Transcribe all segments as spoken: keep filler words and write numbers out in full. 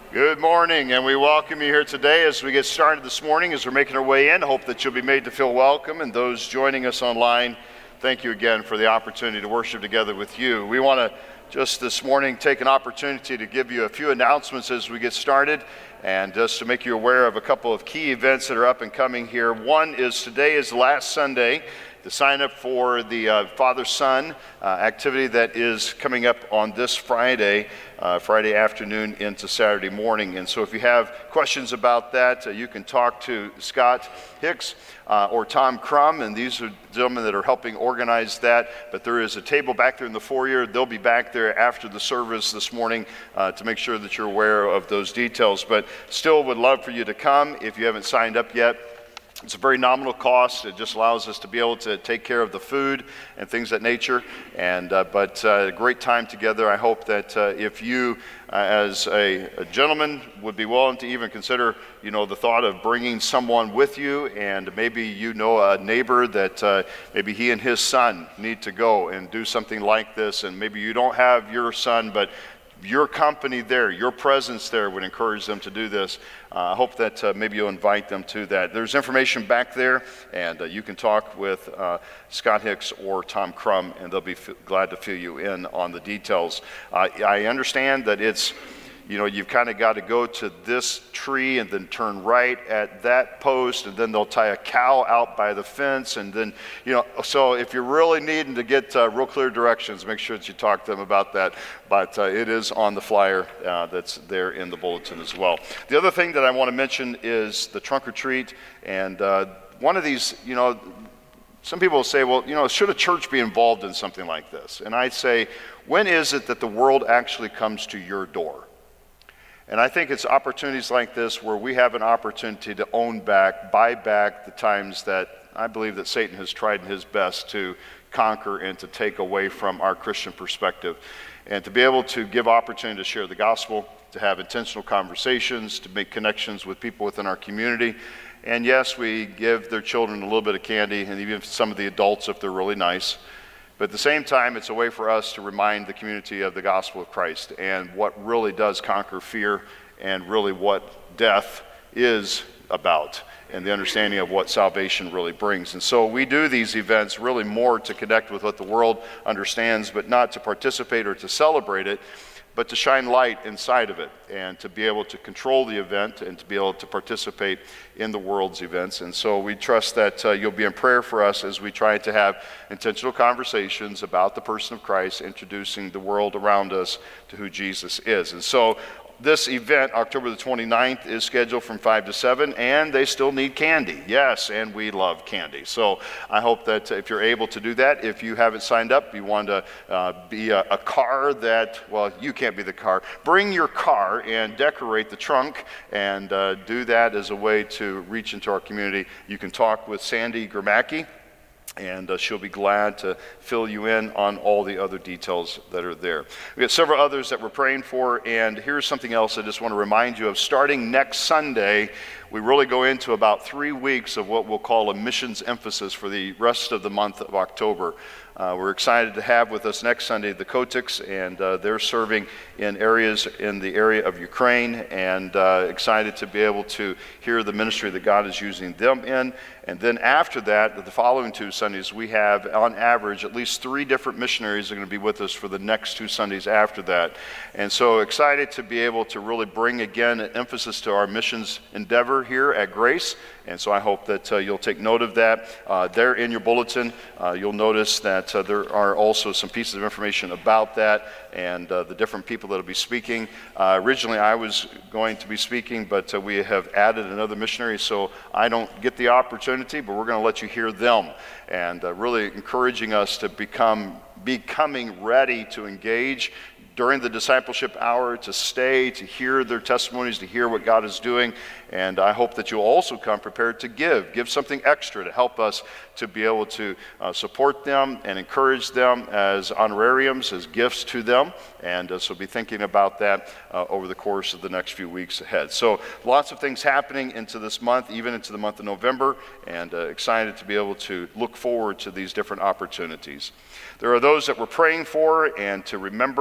Good morning, and we welcome you here today as we get started this morning, as we're making our way in. Hope that you'll be made to feel welcome, and those joining us online, thank you again for the opportunity to worship together with you. We want to just this morning take an opportunity to give you a few announcements as we get started, and just to make you aware of a couple of key events that are up and coming here. One is today is last Sunday to sign up for the uh, Father-Son uh, activity that is coming up on this Friday, uh, Friday afternoon into Saturday morning. And so if you have questions about that, uh, you can talk to Scott Hicks uh, or Tom Crum, and these are gentlemen that are helping organize that. But there is a table back there in the foyer. They'll be back there after the service this morning uh, to make sure that you're aware of those details. But still would love for you to come if you haven't signed up yet. It's a very nominal cost. It just allows us to be able to take care of the food and things of that nature. And uh, but uh, a great time together. I hope that uh, if you, uh, as a, a gentleman, would be willing to even consider, you know, the thought of bringing someone with you, and maybe you know a neighbor that uh, maybe he and his son need to go and do something like this, and maybe you don't have your son, but your company there, your presence there would encourage them to do this. Uh, I hope that uh, maybe you'll invite them to that. There's information back there, and uh, you can talk with uh, Scott Hicks or Tom Crum, and they'll be f- glad to fill you in on the details. Uh, I understand that it's, you know, you've kind of got to go to this tree and then turn right at that post, and then they'll tie a cow out by the fence, and then, you know, so if you're really needing to get uh, real clear directions, make sure that you talk to them about that. But uh, it is on the flyer uh, that's there in the bulletin as well. The other thing that I want to mention is the trunk or treat, and uh, one of these, you know, some people will say, well, you know, should a church be involved in something like this? And I say, when is it that the world actually comes to your door? And I think it's opportunities like this where we have an opportunity to own back, buy back the times that I believe that Satan has tried his best to conquer and to take away from our Christian perspective. And to be able to give opportunity to share the gospel, to have intentional conversations, to make connections with people within our community. And yes, we give their children a little bit of candy, and even some of the adults if they're really nice. But at the same time, it's a way for us to remind the community of the gospel of Christ and what really does conquer fear, and really what death is about, and the understanding of what salvation really brings. And so we do these events really more to connect with what the world understands, but not to participate or to celebrate it, but to shine light inside of it, and to be able to control the event and to be able to participate in the world's events. And so we trust that uh, you'll be in prayer for us as we try to have intentional conversations about the person of Christ, introducing the world around us to who Jesus is. And so this event, October the twenty-ninth, is scheduled from five to seven, and they still need candy. Yes, and we love candy. So I hope that if you're able to do that, if you haven't signed up, you want to uh, be a, a car that, well, you can't be the car. Bring your car and decorate the trunk, and uh, do that as a way to reach into our community. You can talk with Sandy Gramacki, and uh, she'll be glad to fill you in on all the other details that are there. We have several others that we're praying for, and here's something else I just want to remind you of. Starting next Sunday, we really go into about three weeks of what we'll call a missions emphasis for the rest of the month of October. Uh, we're excited to have with us next Sunday the Kotiks, and uh, they're serving in areas in the area of Ukraine, and uh, excited to be able to hear the ministry that God is using them in. And then after that, the following two Sundays, we have on average at least three different missionaries are going to be with us for the next two Sundays after that. And so excited to be able to really bring again an emphasis to our missions endeavor here at Grace. And so I hope that uh, you'll take note of that. Uh, there in your bulletin, uh, you'll notice that uh, there are also some pieces of information about that, and uh, the different people that will be speaking. Uh, originally I was going to be speaking, but uh, we have added another missionary, so I don't get the opportunity, but we're going to let you hear them, and uh, really encouraging us to become becoming ready to engage during the discipleship hour, to stay, to hear their testimonies, to hear what God is doing. And I hope that you'll also come prepared to give. Give something extra to help us to be able to uh, support them and encourage them as honorariums, as gifts to them. And uh, so be thinking about that uh, over the course of the next few weeks ahead. So lots of things happening into this month, even into the month of November, and uh, excited to be able to look forward to these different opportunities. There are those that we're praying for and to remember. Uh,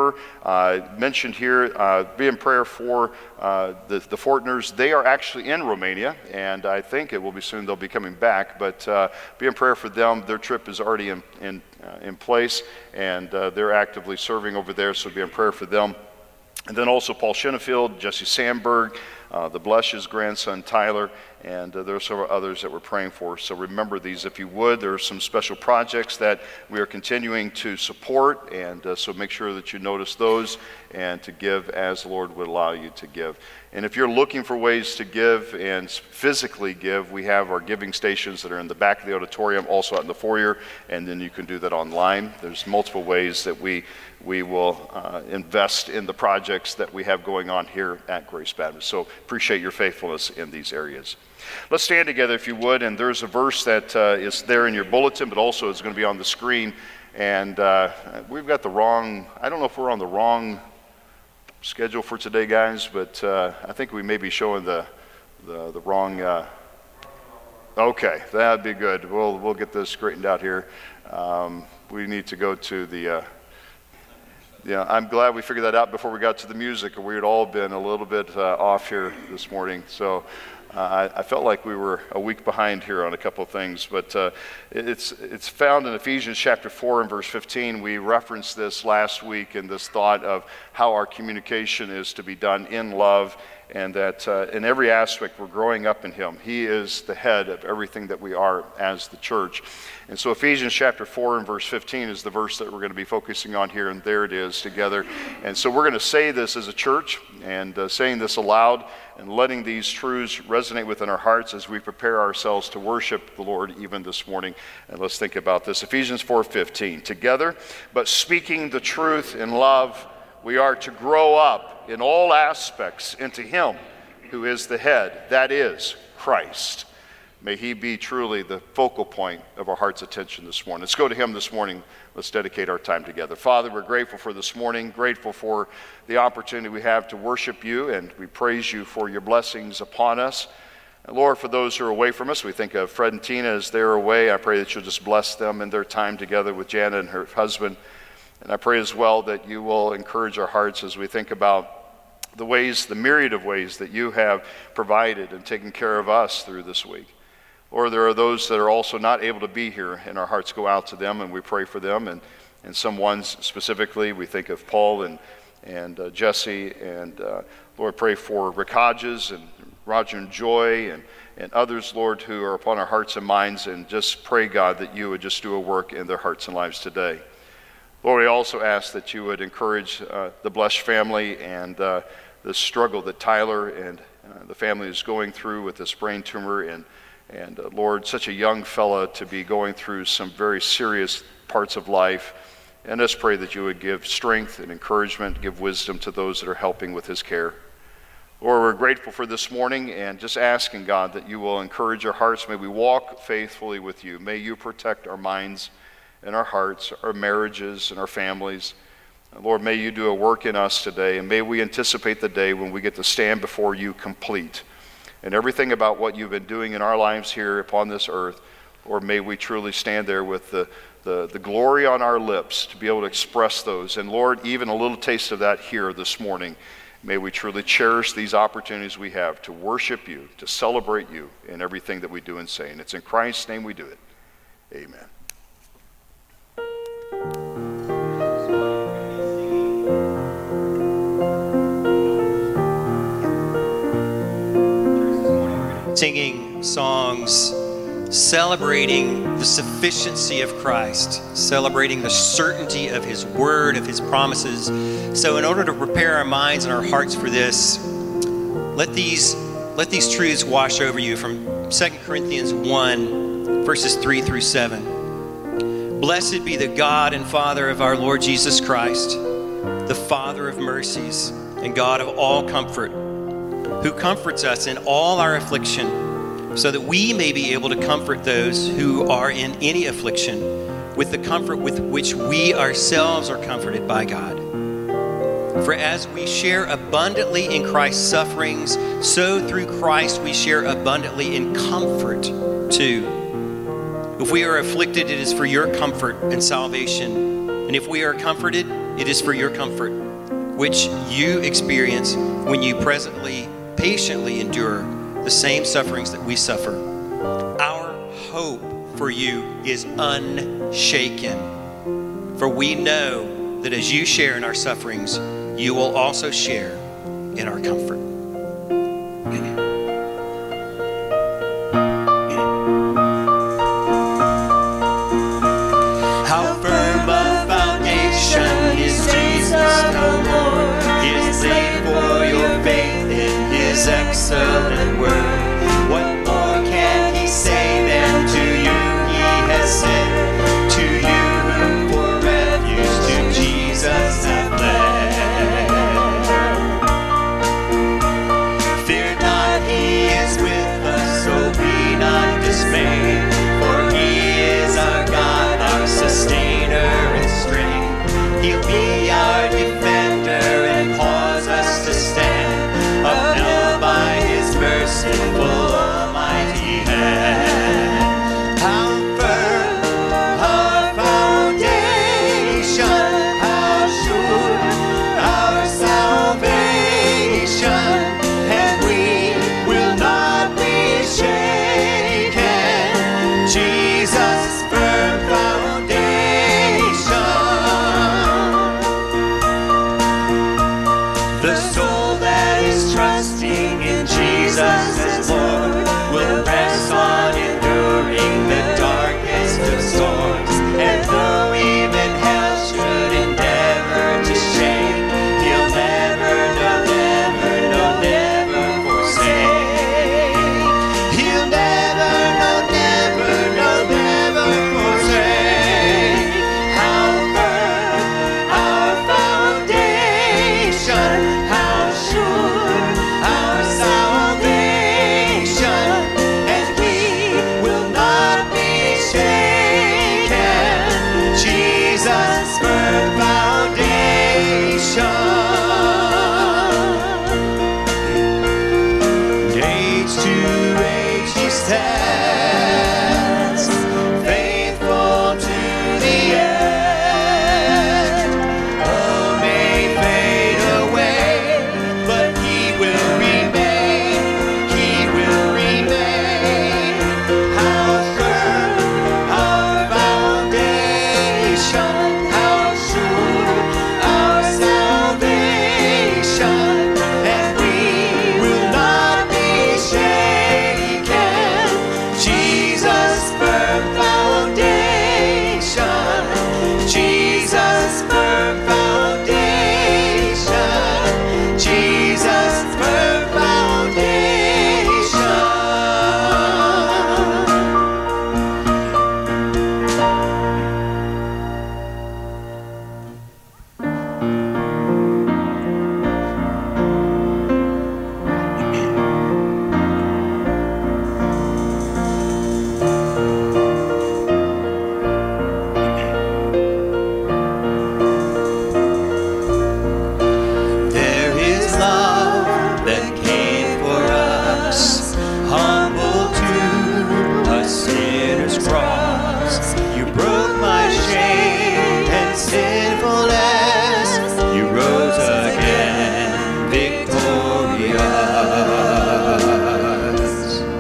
Uh, mentioned here, uh, be in prayer for uh, the, the Fortners. They are actually in Romania, and I think it will be soon they'll be coming back, but uh, be in prayer for them. Their trip is already in, in, uh, in place, and uh, they're actively serving over there, so be in prayer for them. And then also Paul Shinnefield, Jesse Sandberg, uh, the Blush's grandson Tyler, and uh, there are several others that we're praying for. So remember these if you would. There are some special projects that we are continuing to support, and uh, so make sure that you notice those and to give as the Lord would allow you to give. And if you're looking for ways to give and physically give, we have our giving stations that are in the back of the auditorium, also out in the foyer, and then you can do that online. There's multiple ways that we we will uh, invest in the projects that we have going on here at Grace Baptist. So appreciate your faithfulness in these areas. Let's stand together if you would, and there's a verse that uh, is there in your bulletin, but also it's going to be on the screen. And uh, we've got the wrong, I don't know if we're on the wrong schedule for today, guys, but uh, I think we may be showing the the, the wrong, uh, okay, that'd be good. We'll, we'll get this straightened out here. Um, we need to go to the, uh, yeah, I'm glad we figured that out before we got to the music, or we had all been a little bit uh, off here this morning. So uh, I, I felt like we were a week behind here on a couple of things, but uh, it's it's found in Ephesians chapter four and verse fifteen. We referenced this last week in this thought of how our communication is to be done in love, and that uh, in every aspect we're growing up in Him. He is the head of everything that we are as the church. And so Ephesians chapter four and verse fifteen is the verse that we're going to be focusing on here, and there it is together. And so we're going to say this as a church, and uh, saying this aloud, and letting these truths resonate within our hearts as we prepare ourselves to worship the Lord even this morning. And let's think about this. Ephesians four fifteen, together, but speaking the truth in love, we are to grow up in all aspects into Him who is the head, that is, Christ. May He be truly the focal point of our heart's attention this morning. Let's go to Him this morning. Let's dedicate our time together. Father, we're grateful for this morning, grateful for the opportunity we have to worship You, and we praise You for Your blessings upon us. And Lord, for those who are away from us, we think of Fred and Tina as they're away. I pray that You'll just bless them in their time together with Jana and her husband. And I pray as well that You will encourage our hearts as we think about the ways, the myriad of ways that You have provided and taken care of us through this week. Lord, there are those that are also not able to be here, and our hearts go out to them, and we pray for them. And, and some ones specifically, we think of Paul and, and uh, Jesse, and uh, Lord, pray for Rick Hodges and Roger and Joy and, and others, Lord, who are upon our hearts and minds, and just pray, God, that You would just do a work in their hearts and lives today. Lord, we also ask that You would encourage uh, the Blesh family and uh, the struggle that Tyler and uh, the family is going through with this brain tumor, and And uh, Lord, such a young fella to be going through some very serious parts of life. And let's pray that You would give strength and encouragement, give wisdom to those that are helping with his care. Lord, we're grateful for this morning, and just asking, God, that You will encourage our hearts. May we walk faithfully with You. May You protect our minds and our hearts, our marriages and our families. And Lord, may You do a work in us today, and may we anticipate the day when we get to stand before You complete. And everything about what You've been doing in our lives here upon this earth, Lord, may we truly stand there with the, the, the glory on our lips to be able to express those. And Lord, even a little taste of that here this morning. May we truly cherish these opportunities we have to worship You, to celebrate You in everything that we do and say. And it's in Christ's name we do it. Amen. Singing songs celebrating the sufficiency of Christ, celebrating the certainty of His word, of His promises. So in order to prepare our minds and our hearts for this, let these, let these truths wash over you from Second Corinthians one, verses three through seven. Blessed be the God and Father of our Lord Jesus Christ, the Father of mercies and God of all comfort, who comforts us in all our affliction, so that we may be able to comfort those who are in any affliction with the comfort with which we ourselves are comforted by God. For as we share abundantly in Christ's sufferings, so through Christ we share abundantly in comfort too. If we are afflicted, it is for Your comfort and salvation. And if we are comforted, it is for Your comfort. which you experience when you presently, patiently endure the same sufferings that we suffer. Our hope for you is unshaken, for we know that as you share in our sufferings, you will also share in our comfort. How firm a foundation is Jesus the Lord, is laid for your faith in his excellent word. What more can he say than to you he has said? To you who for refuge to Jesus have fled. Fear not, he is with us, so be not dismayed. For he is our God, our sustainer and strength. He'll be our defender and cause us to stand, upheld by his merciful almighty hand. How firm our foundation, how sure our salvation, and we will not be shaken. Jesus' firm foundation. The soul that is trusting in Jesus as Lord will press on, enduring the darkest of storms. And though even hell should endeavor to shake, he'll never, no, never, no, never forsake. He'll never, no, never, no, never forsake. How firm our foundation, how sure our salvation, and we will not be shaken. Jesus' firm foundation. Age to age he stands, faithful to the end. All may fade away, but he will remain, he will remain. How firm our foundation, how sure our salvation, and we will not be shaken. Jesus' firm foundation, Jesus' firm foundation, Jesus' firm foundation. There is love that came for us, humble to a sinner's cross. You broke my shame and sinfulness. You rose again, victorious.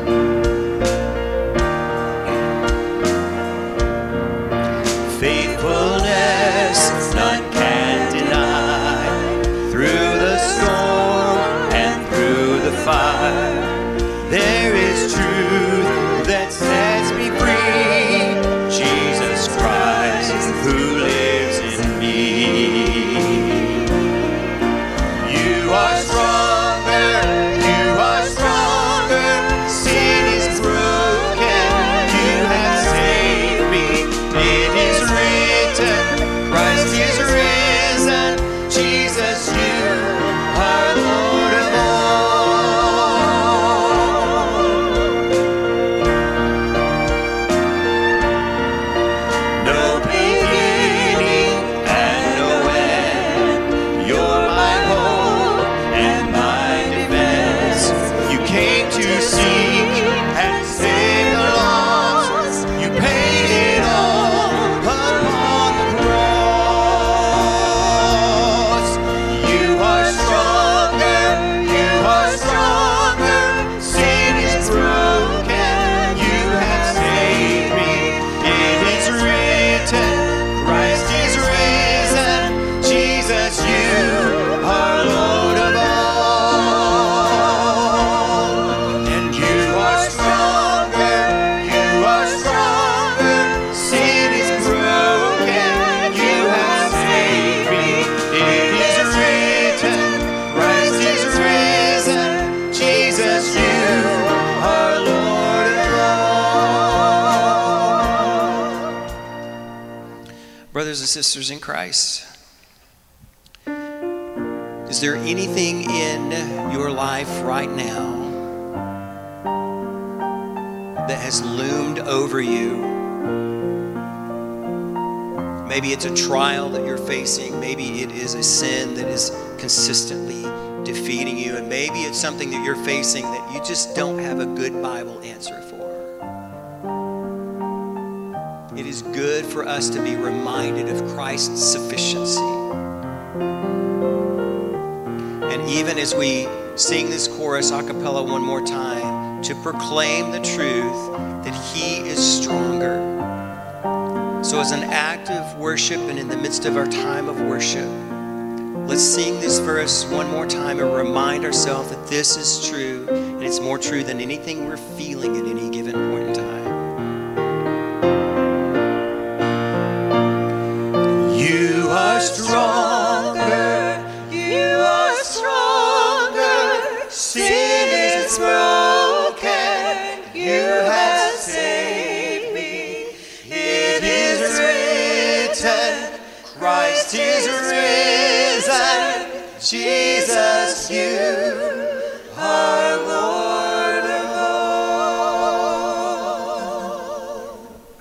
Faithfulness none can deny. Through the storm and through the fire, there is truth that sets me free. Jesus Christ, who lives in me. You are stronger, you are stronger. Sin is broken, you have saved me. It is written, Christ is risen. Jesus, you are Lord of all. brothers and sisters in Christ, is there anything in your life right now that has loomed over you? Maybe it's a trial that you're facing. Maybe it is a sin that is consistently defeating you. And maybe it's something that you're facing that you just don't have a good Bible answer for. It is good for us to be reminded of Christ's sufficiency. And even as we sing this chorus a cappella one more time, to proclaim the truth that He is stronger. So as an act of worship and in the midst of our time of worship, let's sing this verse one more time and remind ourselves that this is true, and it's more true than anything we're feeling at any given point in time. You are stronger, you are stronger, sin is broken, you have saved me, it is written, Christ is risen, Jesus, you are Lord alone.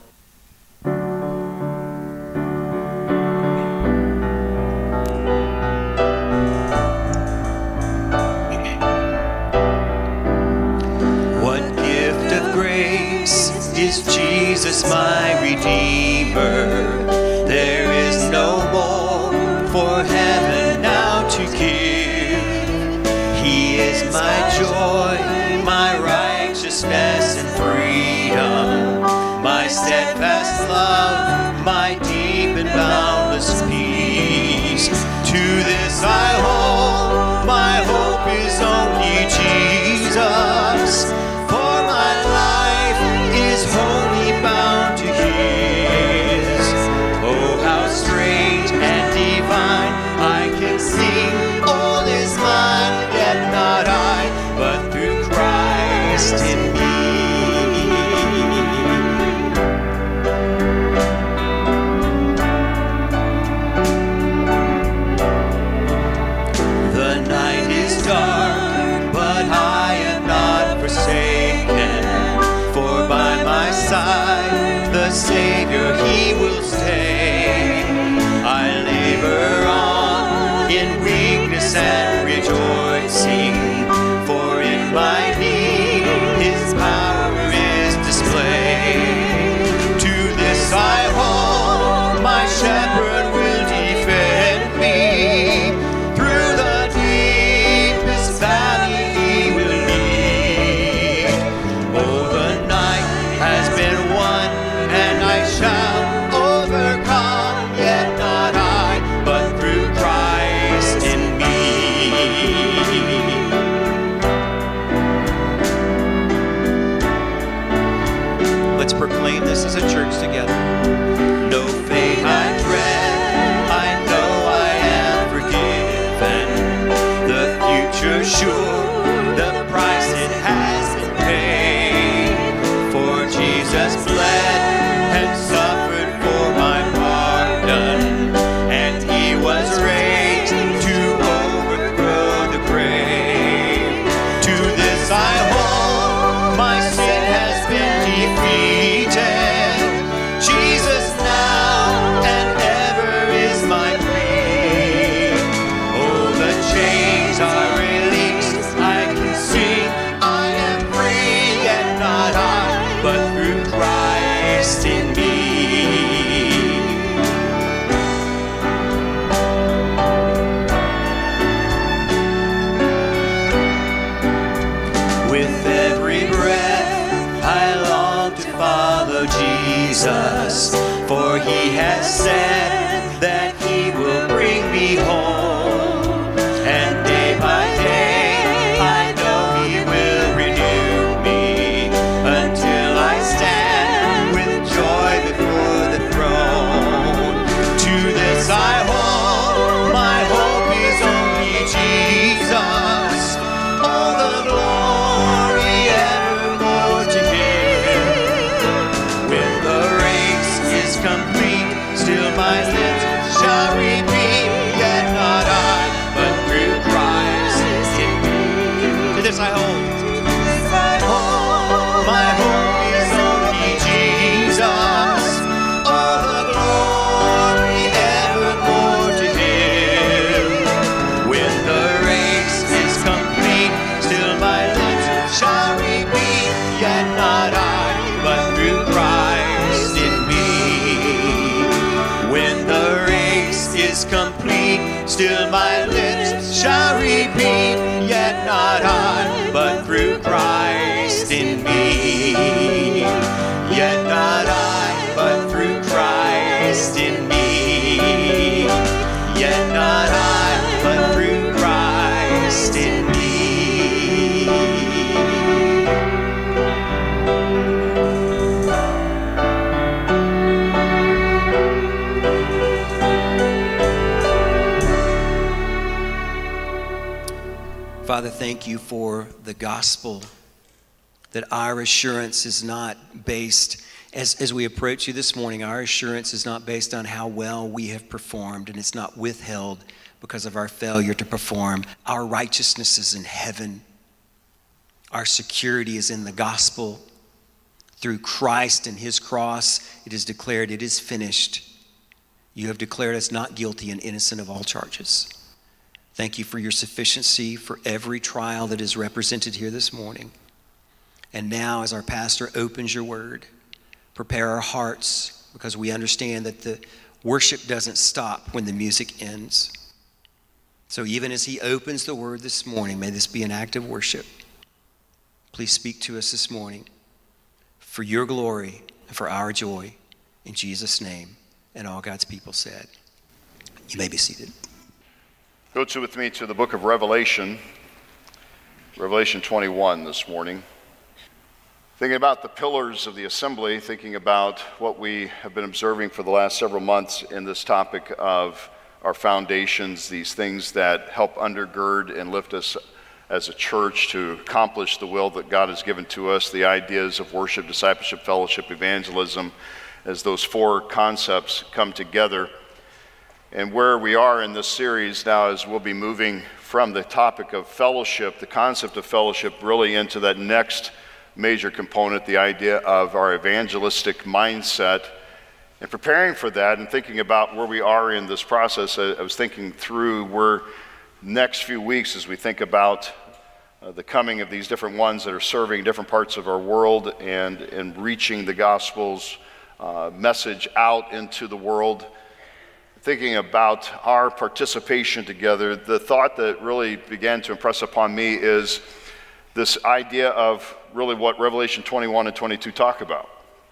What gift of grace is Jesus my Redeemer? There is no more for heaven now to give. He is my joy, my righteousness and freedom, my steadfast love, my deep and boundless peace. To this I hold, my hope is only Jesus, for my life is wholly bound to His. Oh, how strange and divine, I can sing, all is mine, yet not I, but through Christ in me. The night is dark, but I am not forsaken, for by my side the Savior, He will stay. I labor on in weakness and rejoicing, for in my need His power is displayed. To this I hold, my shepherd will defend me, through the deepest valley He will lead. Oh, the night has been won, and I shall overcome, yet not I, but through Christ in me. Let's proclaim this as a church together. No fate I dread, I know I am forgiven. The future sure, the price it has been paid. For Jesus bled and suffered for my pardon, and He was raised to overthrow the grave. To this I hold, my sin has been defeated. Jesus now and ever is my plea. Oh, the chains are released, I can sing, I am free, yet not I, but through Christ in me. With every breath I long to follow Jesus, for He has said that He will bring me home. And day by day I know He will renew me, until I stand with joy before the throne. To this I hold, my hope is only Jesus, all the glory evermore to Him. When the race is complete, still my lips To this I hold. My hope is only Jesus. All the glory evermore to Him. When the race is complete, still my lips shall repeat, yet not I, but through Christ in me. When the race is complete, still my lips shall repeat, yet not I, but through Christ in me. Yet not I, but through Christ in me. Yet not I, but through Christ in me. Father, thank you for the gospel, that our assurance is not based, as, as we approach you this morning, our assurance is not based on how well we have performed, and it's not withheld because of our failure to perform. Our righteousness is in heaven. Our security is in the gospel. Through Christ and his cross, it is declared, it is finished. You have declared us not guilty and innocent of all charges. Thank you for your sufficiency for every trial that is represented here this morning. And now, as our pastor opens your word, prepare our hearts, because we understand that the worship doesn't stop when the music ends. So even as he opens the word this morning, may this be an act of worship. Please speak to us this morning for your glory and for our joy. In Jesus' name, and all God's people said. You may be seated. Go to with me to the book of Revelation, Revelation twenty-one this morning. Thinking about the pillars of the assembly, thinking about what we have been observing for the last several months in this topic of our foundations, these things that help undergird and lift us as a church to accomplish the will that God has given to us, the ideas of worship, discipleship, fellowship, evangelism, as those four concepts come together. And where we are in this series now is we'll be moving from the topic of fellowship, the concept of fellowship, really into that next major component, the idea of our evangelistic mindset. And preparing for that and thinking about where we are in this process, I was thinking through where next few weeks as we think about uh, the coming of these different ones that are serving different parts of our world and, and reaching the gospel's uh, message out into the world. Thinking about our participation together, the thought that really began to impress upon me is this idea of really what Revelation twenty-one and twenty-two talk about.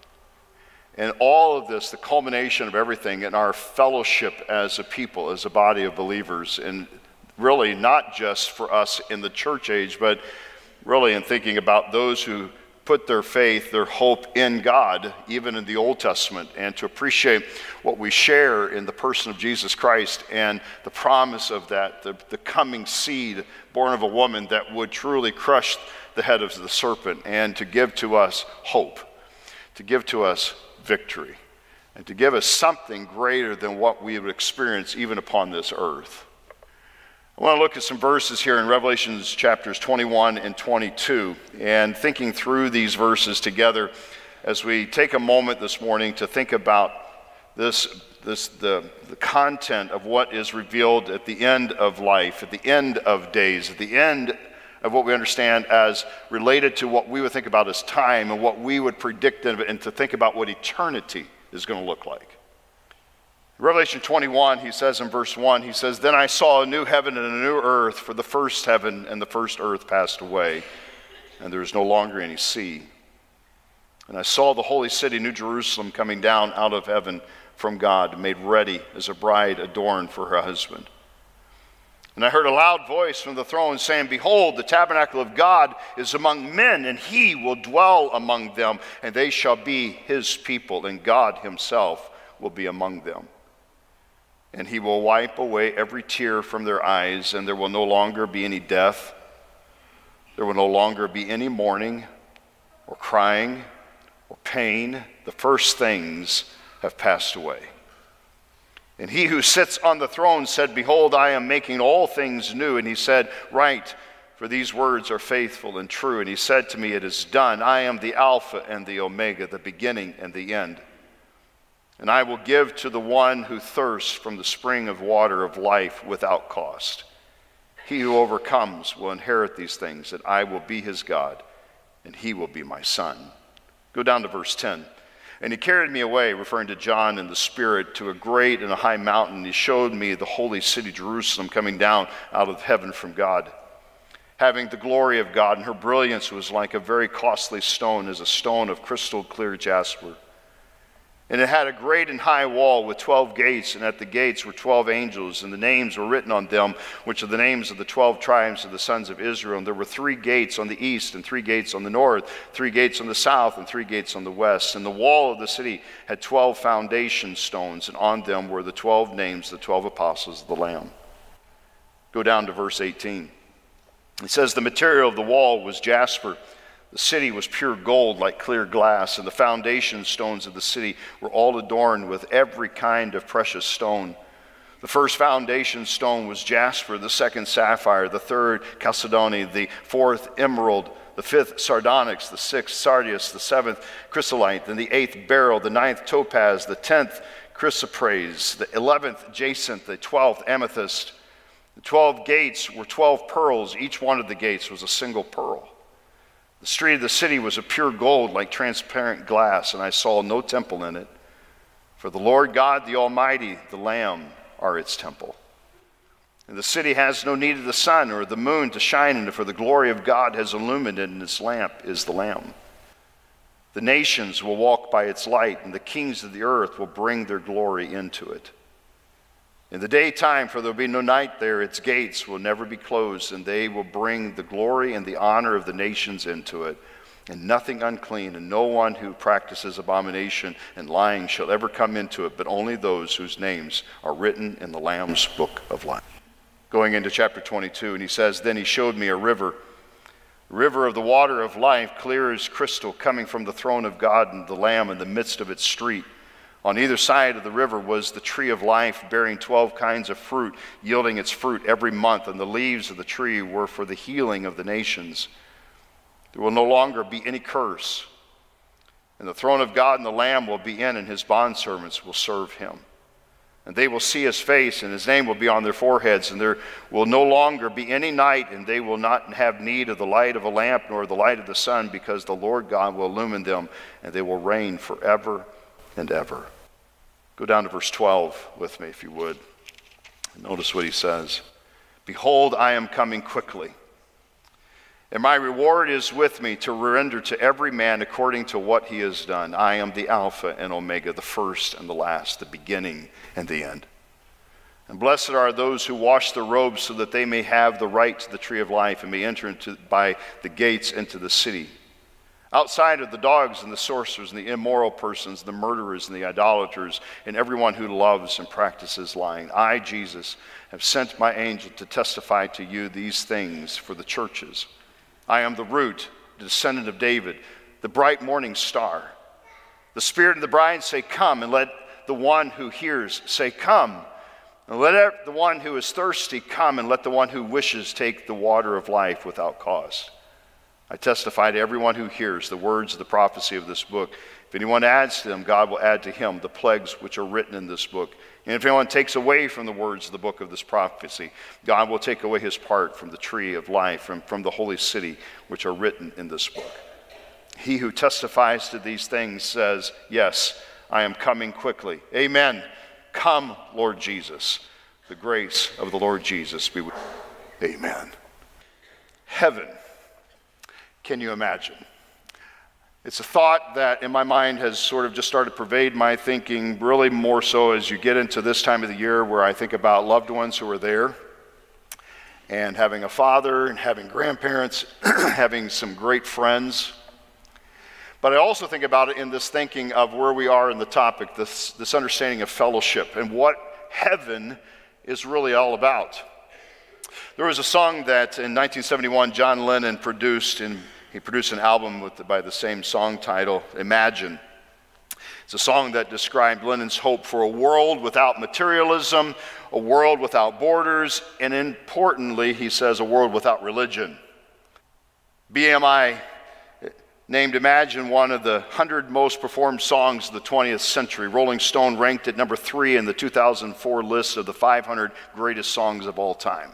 And all of this, the culmination of everything in our fellowship as a people, as a body of believers, and really not just for us in the church age, but really in thinking about those who put their faith, their hope in God, even in the Old Testament, and to appreciate what we share in the person of Jesus Christ and the promise of that, the, the coming seed born of a woman that would truly crush the head of the serpent and to give to us hope, to give to us victory, and to give us something greater than what we would experience even upon this earth. I want to look at some verses here in Revelation chapters twenty-one and twenty-two, and thinking through these verses together as we take a moment this morning to think about this, this the, the content of what is revealed at the end of life, at the end of days, at the end of what we understand as related to what we would think about as time and what we would predict, and to think about what eternity is going to look like. Revelation twenty-one, he says in verse one, he says, "Then I saw a new heaven and a new earth, for the first heaven and the first earth passed away, and there is no longer any sea. And I saw the holy city, New Jerusalem, coming down out of heaven from God, made ready as a bride adorned for her husband. And I heard a loud voice from the throne saying, Behold, the tabernacle of God is among men, and he will dwell among them, and they shall be his people, and God himself will be among them. And he will wipe away every tear from their eyes, and there will no longer be any death. There will no longer be any mourning or crying or pain. The first things have passed away. And he who sits on the throne said, Behold, I am making all things new. And he said, Write, for these words are faithful and true. And he said to me, it is done. I am the Alpha and the Omega, the beginning and the end. And I will give to the one who thirsts from the spring of water of life without cost. He who overcomes will inherit these things, and I will be his God, and he will be my son. Go down to verse ten. And he carried me away, referring to John in the Spirit, to a great and a high mountain. He showed me the holy city Jerusalem coming down out of heaven from God, having the glory of God, and her brilliance was like a very costly stone, as a stone of crystal clear jasper. And it had a great and high wall with twelve gates, and at the gates were twelve angels, and the names were written on them, which are the names of the twelve tribes of the sons of Israel. And there were three gates on the east, and three gates on the north, three gates on the south, and three gates on the west. And the wall of the city had twelve foundation stones, and on them were the twelve names, the twelve apostles of the Lamb. Go down to verse eighteen. It says, the material of the wall was jasper. The city was pure gold like clear glass, and the foundation stones of the city were all adorned with every kind of precious stone. The first foundation stone was jasper, the second sapphire, the third chalcedony, the fourth emerald, the fifth sardonyx, the sixth sardius, the seventh chrysolite, and the eighth beryl, the ninth topaz, the tenth chrysoprase, the eleventh jacinth, the twelfth amethyst. The twelve gates were twelve pearls. Each one of the gates was a single pearl. The street of the city was of pure gold like transparent glass, and I saw no temple in it. For the Lord God, the Almighty, the Lamb, are its temple. And the city has no need of the sun or the moon to shine in it, for the glory of God has illuminated it, and its lamp is the Lamb. The nations will walk by its light, and the kings of the earth will bring their glory into it. In the daytime, for there will be no night there, its gates will never be closed, and they will bring the glory and the honor of the nations into it. And nothing unclean, and no one who practices abomination and lying shall ever come into it, but only those whose names are written in the Lamb's book of life. Going into chapter twenty-two, and he says, then he showed me a river, a river of the water of life, clear as crystal, coming from the throne of God and the Lamb in the midst of its street. On either side of the river was the tree of life, bearing twelve kinds of fruit, yielding its fruit every month, and the leaves of the tree were for the healing of the nations. There will no longer be any curse, and the throne of God and the Lamb will be in, and his bondservants will serve him. And they will see his face, and his name will be on their foreheads, and there will no longer be any night, and they will not have need of the light of a lamp nor the light of the sun, because the Lord God will illumine them, and they will reign forever and ever. Go down to verse twelve with me, if you would. Notice what he says. Behold, I am coming quickly, and my reward is with me to render to every man according to what he has done. I am the Alpha and Omega, the first and the last, the beginning and the end. And blessed are those who wash their robes, so that they may have the right to the tree of life, and may enter into, by the gates into the city. Outside are the dogs and the sorcerers and the immoral persons, the murderers and the idolaters, and everyone who loves and practices lying. I, Jesus, have sent my angel to testify to you these things for the churches. I am the root, the descendant of David, the bright morning star. The Spirit and the bride say, come, and let the one who hears say, come. And let the one who is thirsty come, and let the one who wishes take the water of life without cost. I testify to everyone who hears the words of the prophecy of this book. If anyone adds to them, God will add to him the plagues which are written in this book. And if anyone takes away from the words of the book of this prophecy, God will take away his part from the tree of life and from the holy city which are written in this book. He who testifies to these things says, yes, I am coming quickly. Amen. Come, Lord Jesus. The grace of the Lord Jesus be with you. Amen. Heaven. Can you imagine? It's a thought that in my mind has sort of just started to pervade my thinking, really more so as you get into this time of the year where I think about loved ones who are there, and having a father and having grandparents, having some great friends. But I also think about it in this thinking of where we are in the topic, this, this understanding of fellowship and what heaven is really all about. There was a song that in nineteen seventy-one John Lennon produced, and he produced an album with the, by the same song title, Imagine. It's a song that described Lennon's hope for a world without materialism, a world without borders, and importantly, he says, a world without religion. B M I named Imagine one of the one hundred most performed songs of the twentieth century. Rolling Stone ranked it number three in the two thousand four list of the five hundred greatest songs of all time.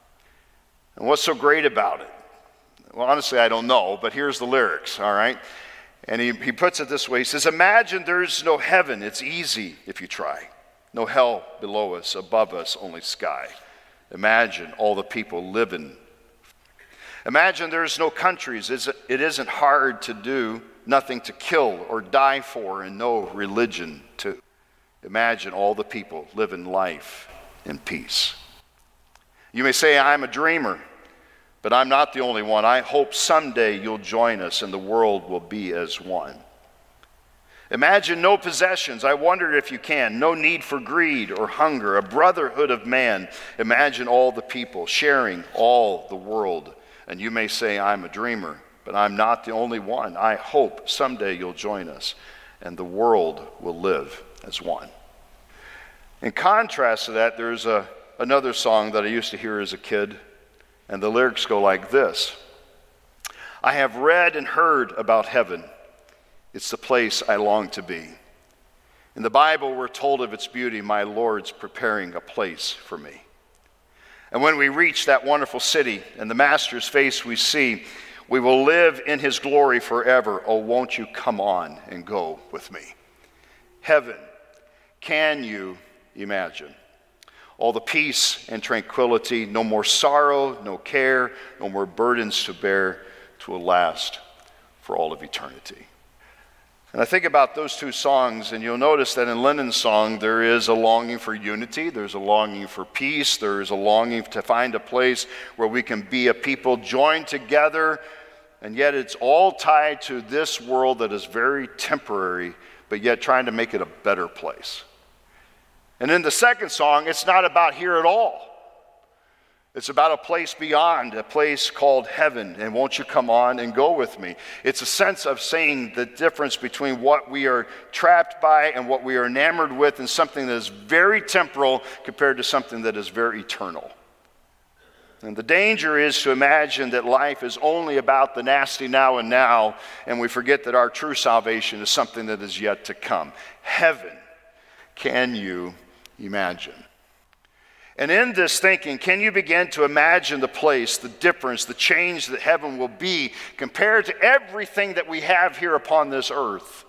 And what's so great about it? Well, honestly, I don't know, but here's the lyrics, all right? And he, he puts it this way. He says, imagine there's no heaven. It's easy if you try. No hell below us, above us, only sky. Imagine all the people living. Imagine there's no countries. It isn't hard to do, nothing to kill or die for, and no religion too. Imagine all the people living life in peace. You may say, I'm a dreamer, but I'm not the only one. I hope someday you'll join us and the world will be as one. Imagine no possessions. I wonder if you can. No need for greed or hunger. A brotherhood of man. Imagine all the people sharing all the world. And you may say, I'm a dreamer, but I'm not the only one. I hope someday you'll join us and the world will live as one. In contrast to that, there's a, another song that I used to hear as a kid, and the lyrics go like this. I have read and heard about heaven. It's the place I long to be. In the Bible, we're told of its beauty. My Lord's preparing a place for me. And when we reach that wonderful city and the Master's face we see, we will live in his glory forever. Oh, won't you come on and go with me? Heaven, can you imagine? All the peace and tranquility, no more sorrow, no care, no more burdens to bear, to will last for all of eternity. And I think about those two songs, and you'll notice that in Lennon's song, there is a longing for unity, there's a longing for peace, there is a longing to find a place where we can be a people joined together, and yet it's all tied to this world that is very temporary, but yet trying to make it a better place. And in the second song, it's not about here at all. It's about a place beyond, a place called heaven, and won't you come on and go with me? It's a sense of saying the difference between what we are trapped by and what we are enamored with, and something that is very temporal compared to something that is very eternal. And the danger is to imagine that life is only about the nasty now and now, and we forget that our true salvation is something that is yet to come. Heaven, can you imagine? And in this thinking, can you begin to imagine the place, the difference, the change that heaven will be compared to everything that we have here upon this earth?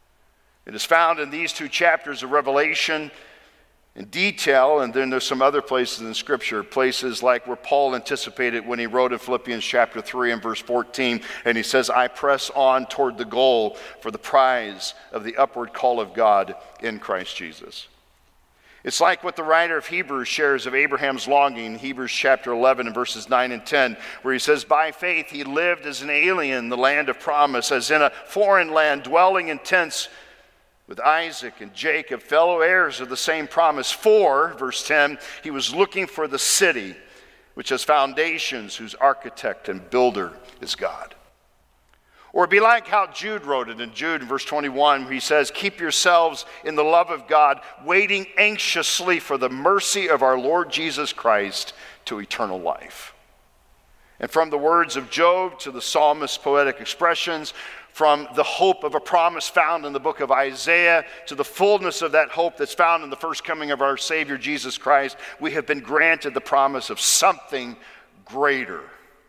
It is found in these two chapters of Revelation in detail, and then there's some other places in Scripture, places like where Paul anticipated when he wrote in Philippians chapter three and verse fourteen, and he says, I press on toward the goal for the prize of the upward call of God in Christ Jesus. It's like what the writer of Hebrews shares of Abraham's longing in Hebrews chapter eleven and verses nine and ten, where he says, by faith he lived as an alien in the land of promise, as in a foreign land, dwelling in tents with Isaac and Jacob, fellow heirs of the same promise. For, verse ten, he was looking for the city which has foundations, whose architect and builder is God. Or it'd be like how Jude wrote it in Jude, verse twenty-one, where he says, keep yourselves in the love of God, waiting anxiously for the mercy of our Lord Jesus Christ to eternal life. And from the words of Job to the psalmist's poetic expressions, from the hope of a promise found in the book of Isaiah to the fullness of that hope that's found in the first coming of our Savior Jesus Christ, we have been granted the promise of something greater,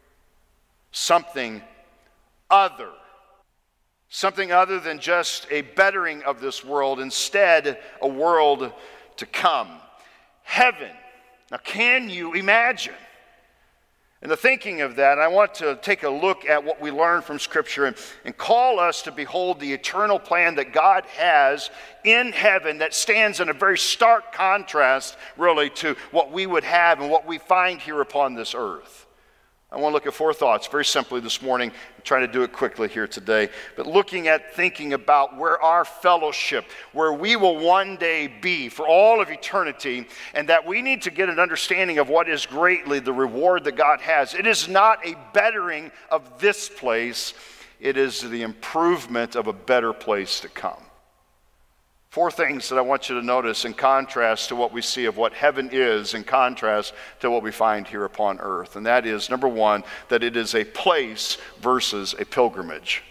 something other, something other than just a bettering of this world, instead a world to come. Heaven. Now, can you imagine? And the thinking of that, I want to take a look at what we learn from Scripture and, and call us to behold the eternal plan that God has in heaven that stands in a very stark contrast, really, to what we would have and what we find here upon this earth. I want to look at four thoughts very simply this morning. I'm trying to do it quickly here today. But looking at thinking about where our fellowship, where we will one day be for all of eternity, and that we need to get an understanding of what is greatly the reward that God has. It is not a bettering of this place. It is the improvement of a better place to come. Four things that I want you to notice in contrast to what we see of what heaven is, in contrast to what we find here upon earth. And that is, number one, that it is a place versus a pilgrimage.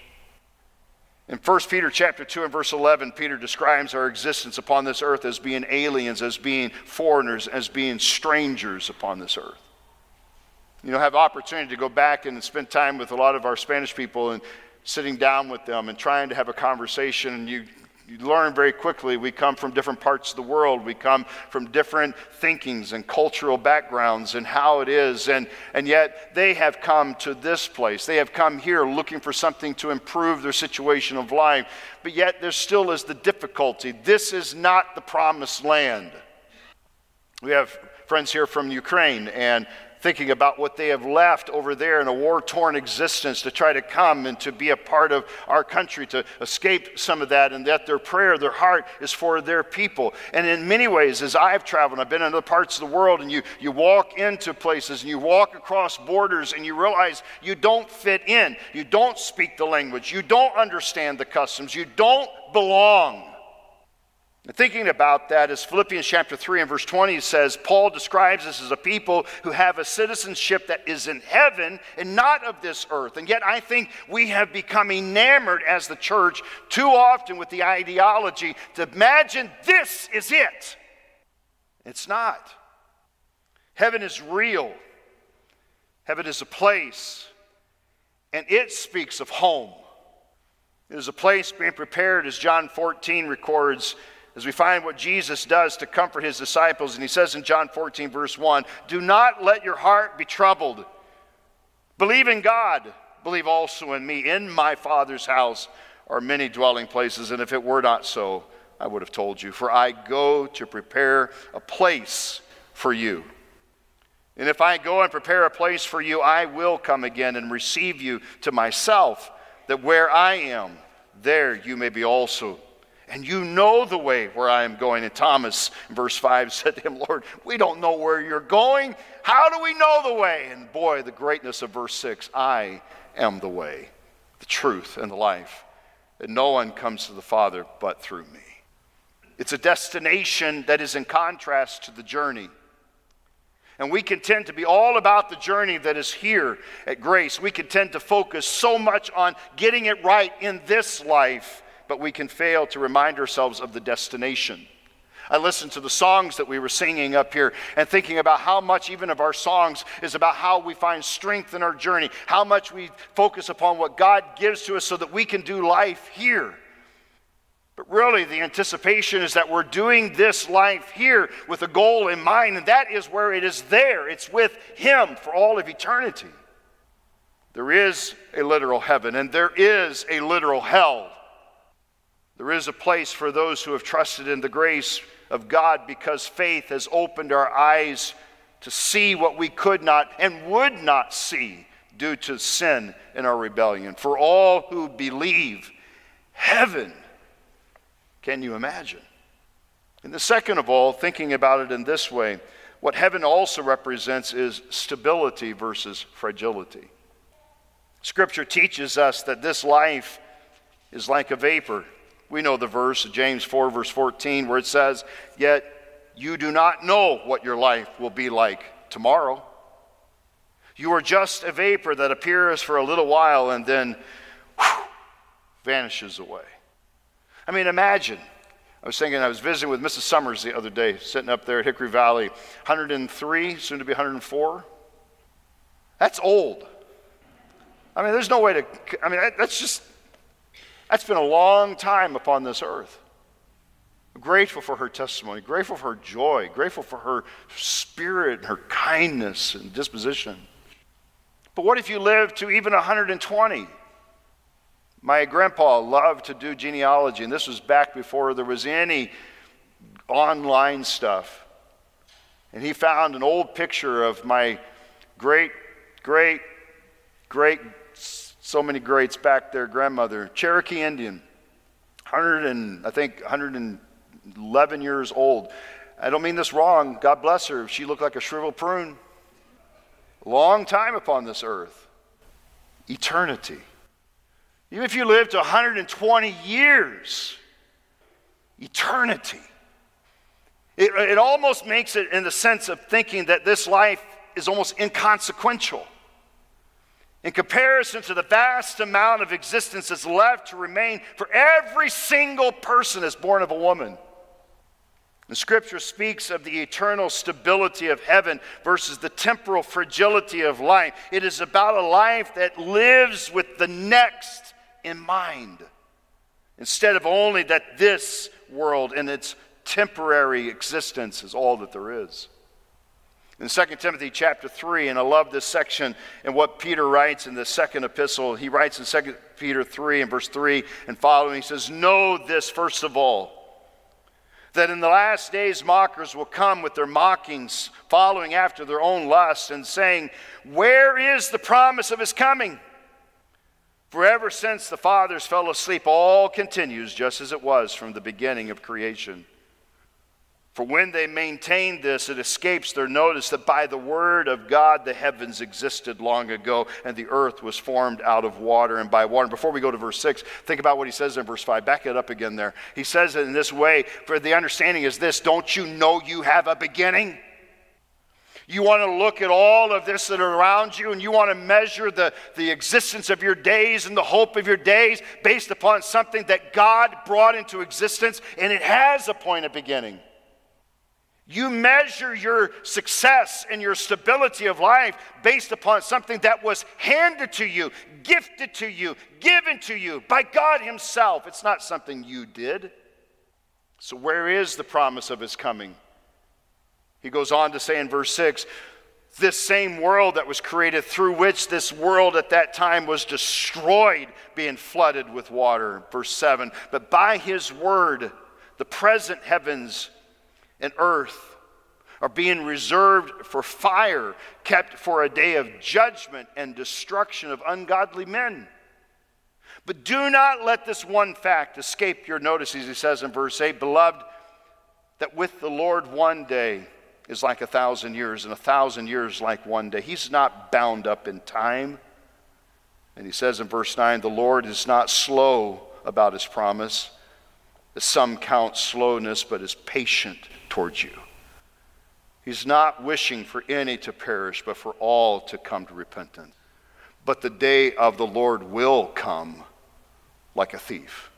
In First Peter chapter two and verse eleven, Peter describes our existence upon this earth as being aliens, as being foreigners, as being strangers upon this earth. You know, have opportunity to go back and spend time with a lot of our Spanish people and sitting down with them and trying to have a conversation, and you You learn very quickly we come from different parts of the world. We come from different thinkings and cultural backgrounds and how it is. And, and yet they have come to this place. They have come here looking for something to improve their situation of life. But yet there still is the difficulty. This is not the promised land. We have friends here from Ukraine, and thinking about what they have left over there in a war-torn existence to try to come and to be a part of our country, to escape some of that, and that their prayer, their heart is for their people. And in many ways, as I've traveled, I've been in other parts of the world, and you, you walk into places, and you walk across borders, and you realize you don't fit in. You don't speak the language. You don't understand the customs. You don't belong. And thinking about that, as Philippians chapter three and verse twenty says, Paul describes us as a people who have a citizenship that is in heaven and not of this earth. And yet I think we have become enamored as the church too often with the ideology to imagine this is it. It's not. Heaven is real. Heaven is a place, and it speaks of home. It is a place being prepared, as John fourteen records, as we find what Jesus does to comfort his disciples. And he says in John fourteen, verse one, "Do not let your heart be troubled. Believe in God. Believe also in me. In my Father's house are many dwelling places, and if it were not so, I would have told you. For I go to prepare a place for you. And if I go and prepare a place for you, I will come again and receive you to myself, that where I am, there you may be also. And you know the way where I am going." And Thomas, in verse five, said to him, "Lord, we don't know where you're going. How do we know the way?" And boy, the greatness of verse six, "I am the way, the truth, and the life. And no one comes to the Father but through me." It's a destination that is in contrast to the journey. And we can tend to be all about the journey that is here at Grace. We can tend to focus so much on getting it right in this life, but we can fail to remind ourselves of the destination. I listened to the songs that we were singing up here and thinking about how much even of our songs is about how we find strength in our journey, how much we focus upon what God gives to us so that we can do life here. But really, the anticipation is that we're doing this life here with a goal in mind, and that is where it is there. It's with Him for all of eternity. There is a literal heaven, and there is a literal hell. There is a place for those who have trusted in the grace of God because faith has opened our eyes to see what we could not and would not see due to sin and our rebellion. For all who believe, heaven. Can you imagine? And the second of all, thinking about it in this way, what heaven also represents is stability versus fragility. Scripture teaches us that this life is like a vapor. We know the verse, James four, verse fourteen, where it says, "Yet you do not know what your life will be like tomorrow. You are just a vapor that appears for a little while and then whew, vanishes away." I mean, imagine. I was thinking, I was visiting with Missus Summers the other day, sitting up there at Hickory Valley, one hundred three, soon to be one hundred four. That's old. I mean, there's no way to, I mean, that's just, that's been a long time upon this earth. I'm grateful for her testimony, grateful for her joy, grateful for her spirit, her kindness and disposition. But what if you live to even one hundred twenty? My grandpa loved to do genealogy, and this was back before there was any online stuff. And he found an old picture of my great, great, great, so many greats back there, grandmother, Cherokee Indian, one hundred and I think one hundred eleven years old. I don't mean this wrong. God bless her. She looked like a shriveled prune. Long time upon this earth. Eternity. Even if you live to one hundred twenty years, eternity. It, it almost makes it in the sense of thinking that this life is almost inconsequential in comparison to the vast amount of existence that's left to remain for every single person that's born of a woman. The Scripture speaks of the eternal stability of heaven versus the temporal fragility of life. It is about a life that lives with the next in mind, instead of only that this world and its temporary existence is all that there is. In Second Timothy chapter three, and I love this section and what Peter writes in the second epistle. He writes in Second Peter three and verse three and following, he says, "Know this first of all, that in the last days mockers will come with their mockings, following after their own lusts, and saying, 'Where is the promise of his coming?' For ever since the fathers fell asleep, all continues just as it was from the beginning of creation. For when they maintain this, it escapes their notice that by the word of God the heavens existed long ago, and the earth was formed out of water and by water." And before we go to verse six, think about what he says in verse five. Back it up again there. He says it in this way, for the understanding is this: don't you know you have a beginning? You want to look at all of this that are around you, and you want to measure the, the existence of your days and the hope of your days based upon something that God brought into existence, and it has a point of beginning. You measure your success and your stability of life based upon something that was handed to you, gifted to you, given to you by God himself. It's not something you did. So where is the promise of his coming? He goes on to say in verse six, this same world that was created, through which this world at that time was destroyed, being flooded with water. Verse seven, but by his word, the present heavens and earth are being reserved for fire, kept for a day of judgment and destruction of ungodly men. But do not let this one fact escape your notice, as he says in verse eight, beloved, that with the Lord one day is like a thousand years, and a thousand years like one day. He's not bound up in time. And he says in verse nine, the Lord is not slow about his promise, as some count slowness, but is patient towards you. He's not wishing for any to perish, but for all to come to repentance. But the day of the Lord will come like a thief,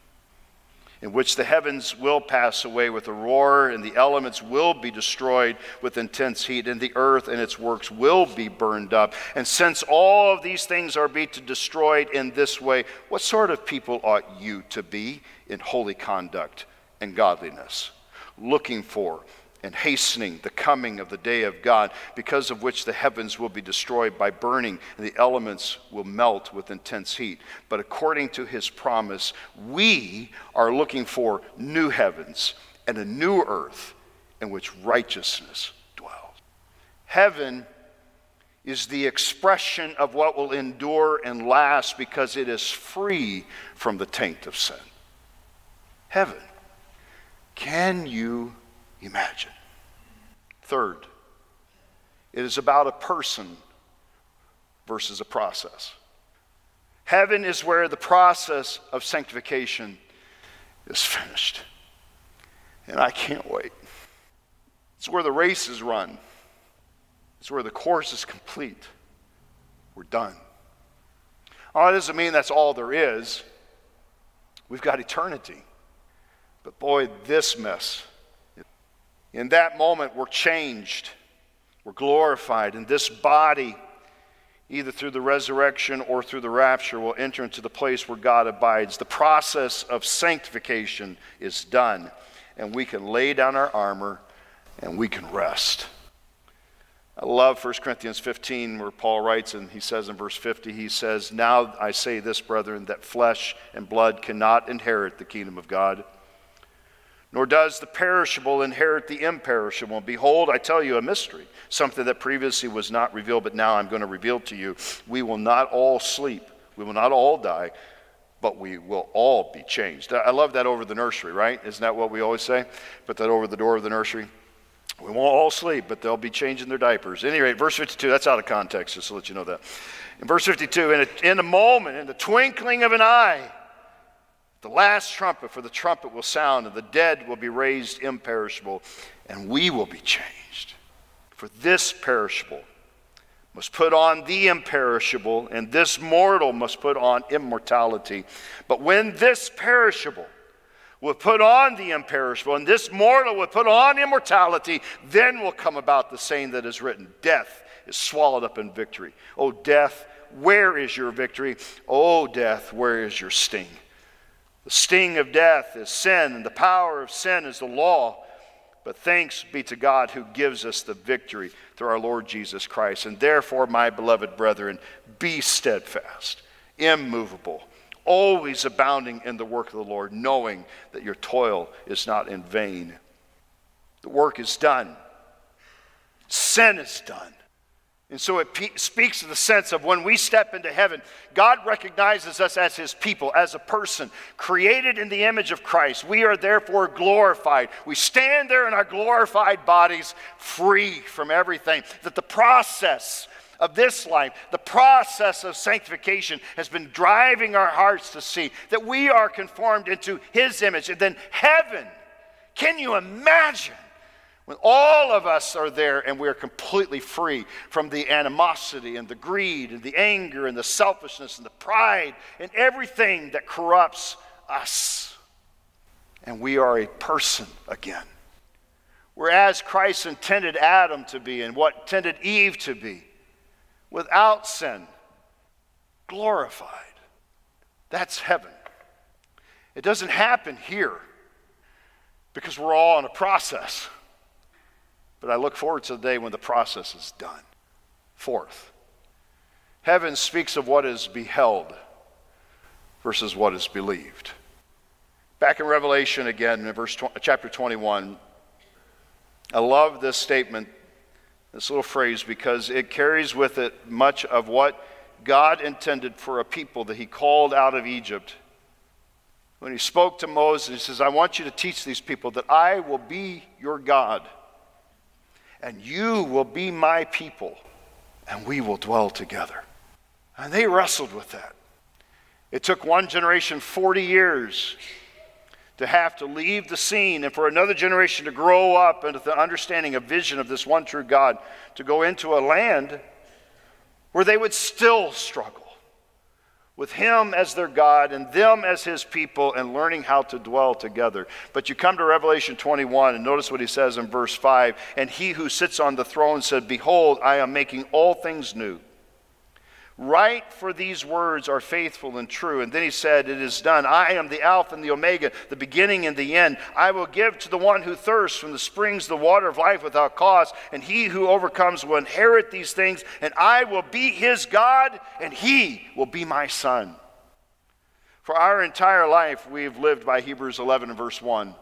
in which the heavens will pass away with a roar, and the elements will be destroyed with intense heat, and the earth and its works will be burned up. And since all of these things are be to destroyed in this way, what sort of people ought you to be in holy conduct and godliness, looking for and hastening the coming of the day of God, because of which the heavens will be destroyed by burning, and the elements will melt with intense heat. But according to his promise, we are looking for new heavens and a new earth in which righteousness dwells. Heaven is the expression of what will endure and last, because it is free from the taint of sin. Heaven. Can you imagine? Third, it is about a person versus a process. Heaven is where the process of sanctification is finished. And I can't wait. It's where the race is run. It's where the course is complete. We're done. Oh, that doesn't mean that's all there is. We've got eternity. But boy, this mess. In that moment, we're changed. We're glorified. And this body, either through the resurrection or through the rapture, will enter into the place where God abides. The process of sanctification is done. And we can lay down our armor and we can rest. I love First Corinthians fifteen, where Paul writes, and he says in verse fifty, he says, now I say this, brethren, that flesh and blood cannot inherit the kingdom of God, nor does the perishable inherit the imperishable. And behold, I tell you a mystery, something that previously was not revealed, but now I'm going to reveal to you. We will not all sleep, we will not all die, but we will all be changed. I love that over the nursery, right? Isn't that what we always say? Put that over the door of the nursery. We won't all sleep, but they'll be changing their diapers. At any rate, verse fifty-two, that's out of context, just to let you know that. In verse fifty-two, in a, in a moment, in the twinkling of an eye, The last trumpet, for the trumpet will sound, and the dead will be raised imperishable, and we will be changed. For this perishable must put on the imperishable, and this mortal must put on immortality. But when this perishable will put on the imperishable, and this mortal will put on immortality, then will come about the saying that is written, death is swallowed up in victory. O death, where is your victory? O death, where is your sting? The sting of death is sin, and the power of sin is the law. But thanks be to God who gives us the victory through our Lord Jesus Christ. And therefore, my beloved brethren, be steadfast, immovable, always abounding in the work of the Lord, knowing that your toil is not in vain. The work is done. Sin is done. And so it pe- speaks of the sense of when we step into heaven, God recognizes us as his people, as a person, created in the image of Christ. We are therefore glorified. We stand there in our glorified bodies, free from everything. That the process of this life, the process of sanctification has been driving our hearts to see that we are conformed into his image. And then heaven, can you imagine? When all of us are there and we are completely free from the animosity and the greed and the anger and the selfishness and the pride and everything that corrupts us. And we are a person again. Whereas Christ intended Adam to be and what intended Eve to be, without sin, glorified. That's heaven. It doesn't happen here because we're all in a process. But I look forward to the day when the process is done. Fourth, heaven speaks of what is beheld versus what is believed. Back in Revelation again, in verse tw- chapter twenty-one, I love this statement, this little phrase, because it carries with it much of what God intended for a people that he called out of Egypt. When he spoke to Moses, he says, I want you to teach these people that I will be your God. And you will be my people, and we will dwell together. And they wrestled with that. It took one generation forty years to have to leave the scene, and for another generation to grow up into the understanding, a vision of this one true God, to go into a land where they would still struggle with him as their God and them as his people, and learning how to dwell together. But you come to Revelation twenty-one, and notice what he says in verse five. And he who sits on the throne said, behold, I am making all things new. Write, for these words are faithful and true. And then he said, it is done. I am the Alpha and the Omega, the beginning and the end. I will give to the one who thirsts from the springs the water of life without cost. And he who overcomes will inherit these things. And I will be his God, and he will be my son. For our entire life, we've lived by Hebrews eleven and verse one.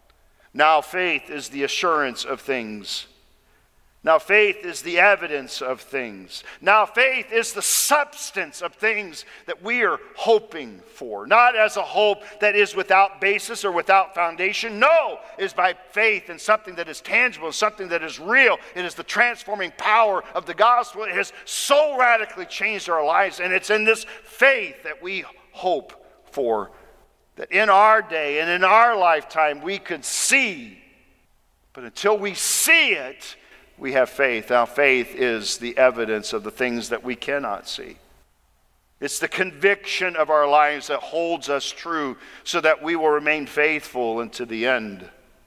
Now faith is the assurance of things. Now faith is the evidence of things. Now faith is the substance of things that we are hoping for. Not as a hope that is without basis or without foundation. No, it is by faith in something that is tangible, something that is real. It is the transforming power of the gospel. It has so radically changed our lives, and it's in this faith that we hope for, that in our day and in our lifetime we could see. But until we see it, we have faith. Now, faith is the evidence of the things that we cannot see. It's the conviction of our lives that holds us true so that we will remain faithful unto the end.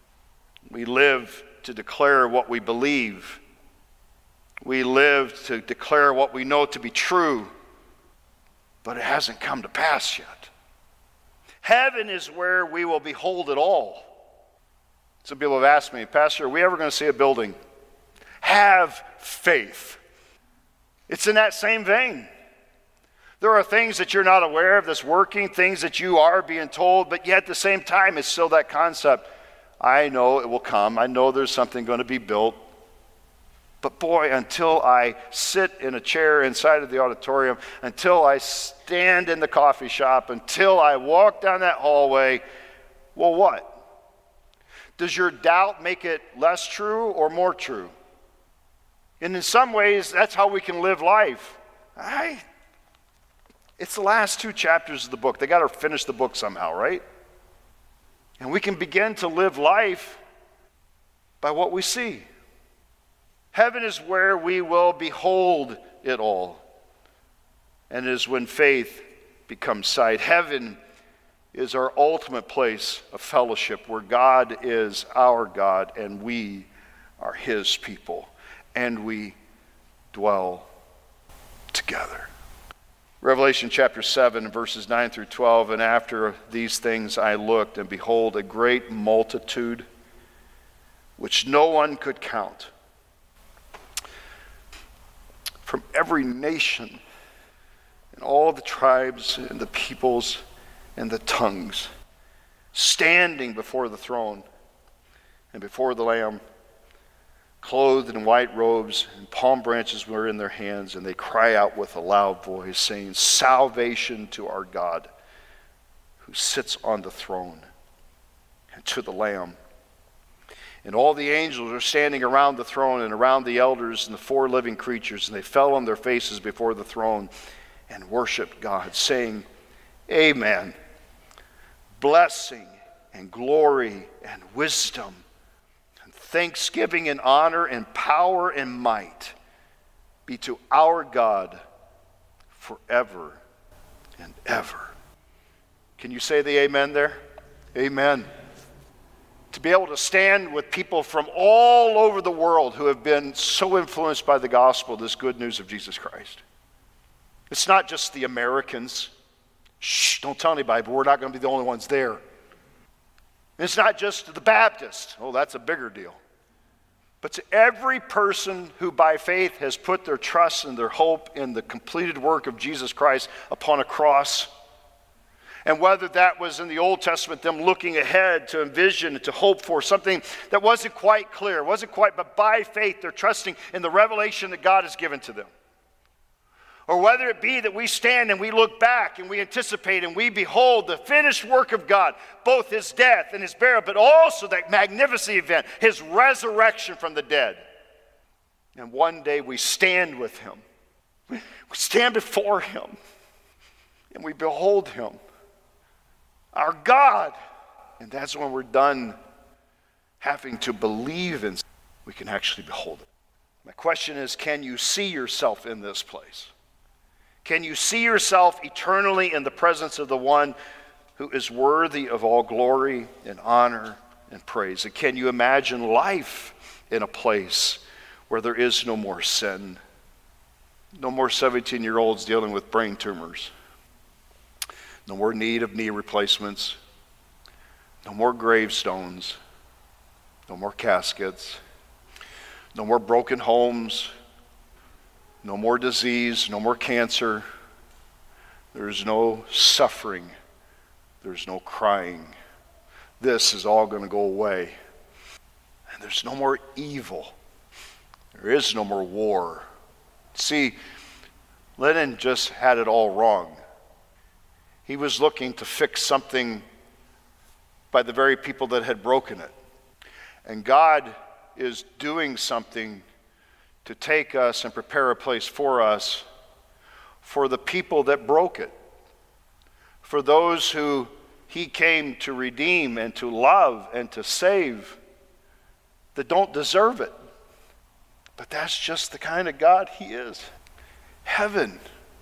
We live to declare what we believe. We live to declare what we know to be true, but it hasn't come to pass yet. Heaven is where we will behold it all. Some people have asked me, Pastor, are we ever going to see a building? Have faith. It's in that same vein. There are things that you're not aware of that's working, things that you are being told, but yet at the same time, it's still that concept. I know it will come. I know there's something going to be built. But boy, until I sit in a chair inside of the auditorium, until I stand in the coffee shop, until I walk down that hallway, well, what? Does your doubt make it less true or more true? And in some ways, that's how we can live life. I, It's the last two chapters of the book. They got to finish the book somehow, right? And we can begin to live life by what we see. Heaven is where we will behold it all. And it is when faith becomes sight. Heaven is our ultimate place of fellowship, where God is our God and we are his people, and we dwell together. Revelation chapter seven, verses nine through twelve, and after these things I looked, and behold, a great multitude, which no one could count, from every nation, and all the tribes, and the peoples, and the tongues, standing before the throne, and before the Lamb, clothed in white robes, and palm branches were in their hands, and they cry out with a loud voice, saying, Salvation to our God, who sits on the throne, and to the Lamb. And all the angels are standing around the throne, and around the elders and the four living creatures, and they fell on their faces before the throne, and worshiped God, saying, Amen. Blessing and glory and wisdom, thanksgiving and honor and power and might be to our God forever and ever. Can you say the amen there? Amen. To be able to stand with people from all over the world who have been so influenced by the gospel, this good news of Jesus Christ. It's not just the Americans. Shh, don't tell anybody, but we're not going to be the only ones there. It's not just the Baptists. Oh, that's a bigger deal. But to every person who by faith has put their trust and their hope in the completed work of Jesus Christ upon a cross, and whether that was in the Old Testament, them looking ahead to envision and to hope for something that wasn't quite clear, wasn't quite, but by faith they're trusting in the revelation that God has given to them. Or whether it be that we stand and we look back and we anticipate and we behold the finished work of God, both his death and his burial, but also that magnificent event, his resurrection from the dead. And one day we stand with him. We stand before him and we behold him, our God. And that's when we're done having to believe in, we can actually behold it. My question is, can you see yourself in this place? Can you see yourself eternally in the presence of the one who is worthy of all glory and honor and praise? And can you imagine life in a place where there is no more sin, no more seventeen-year-olds dealing with brain tumors, no more need of knee replacements, no more gravestones, no more caskets, no more broken homes, no more disease, no more cancer. There's no suffering. There's no crying. This is all going to go away. And there's no more evil. There is no more war. See, Lenin just had it all wrong. He was looking to fix something by the very people that had broken it. And God is doing something to take us and prepare a place for us for the people that broke it, for those who he came to redeem and to love and to save that don't deserve it. But that's just the kind of God he is. Heaven.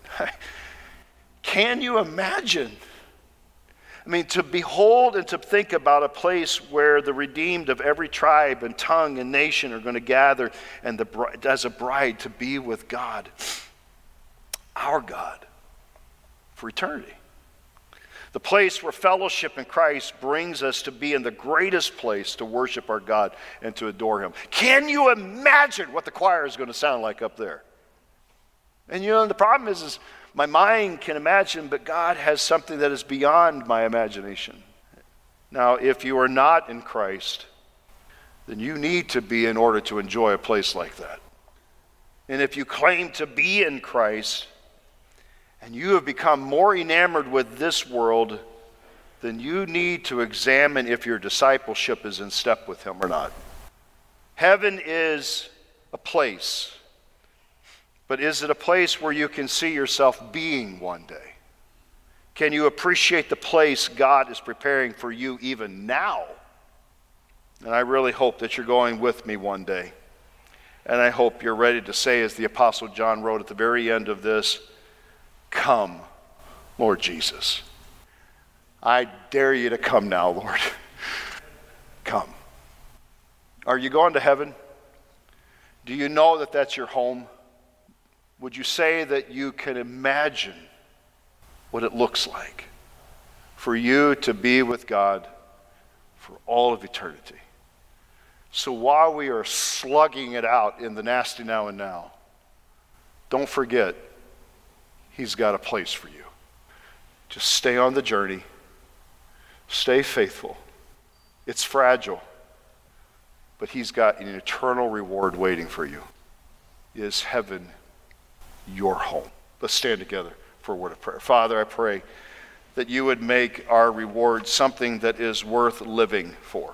Can you imagine? I mean, to behold and to think about a place where the redeemed of every tribe and tongue and nation are going to gather and the, as a bride to be with God, our God, for eternity. The place where fellowship in Christ brings us to be in the greatest place to worship our God and to adore him. Can you imagine what the choir is going to sound like up there? And you know, the problem is, is my mind can imagine, but God has something that is beyond my imagination. Now, if you are not in Christ, then you need to be in order to enjoy a place like that. And if you claim to be in Christ, and you have become more enamored with this world, then you need to examine if your discipleship is in step with him or not. Heaven is a place. But is it a place where you can see yourself being one day? Can you appreciate the place God is preparing for you even now? And I really hope that you're going with me one day. And I hope you're ready to say, as the Apostle John wrote at the very end of this, "Come, Lord Jesus." I dare you to come now, Lord. Come. Are you going to heaven? Do you know that that's your home? Would you say that you can imagine what it looks like for you to be with God for all of eternity? So while we are slugging it out in the nasty now and now, don't forget, he's got a place for you. Just stay on the journey. Stay faithful. It's fragile, but he's got an eternal reward waiting for you. Is heaven your home? Let's stand together for a word of prayer. Father, I pray that you would make our reward something that is worth living for.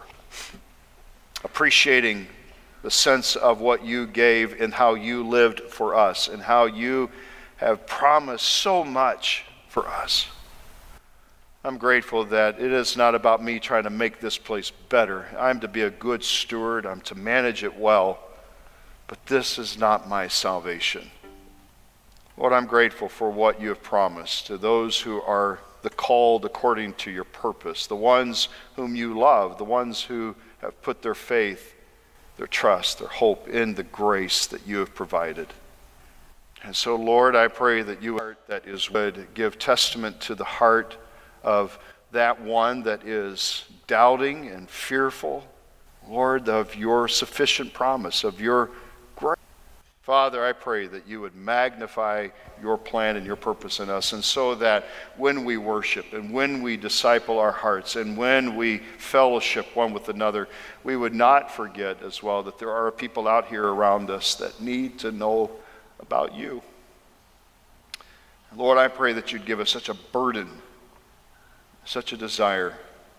Appreciating the sense of what you gave and how you lived for us and how you have promised so much for us. I'm grateful that it is not about me trying to make this place better. I'm to be a good steward. I'm to manage it well. But this is not my salvation. Lord, I'm grateful for what you have promised to those who are the called according to your purpose, the ones whom you love, the ones who have put their faith, their trust, their hope in the grace that you have provided. And so, Lord, I pray that you that is would give testament to the heart of that one that is doubting and fearful, Lord, of your sufficient promise, of your grace. Father, I pray that you would magnify your plan and your purpose in us, and so that when we worship and when we disciple our hearts and when we fellowship one with another, we would not forget as well that there are people out here around us that need to know about you. Lord, I pray that you'd give us such a burden, such a desire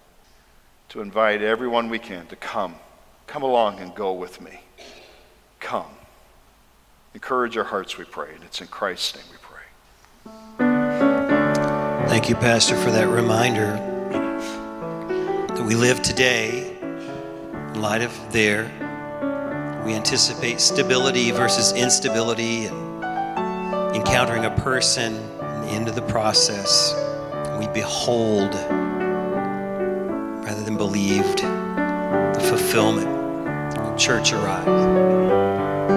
to invite everyone we can to come. Come along and go with me. Come. Encourage our hearts, we pray, and it's in Christ's name we pray. Thank you, Pastor, for that reminder that we live today in light of there. We anticipate stability versus instability and encountering a person and the end of the process. We behold rather than believed the fulfillment. Church arrived.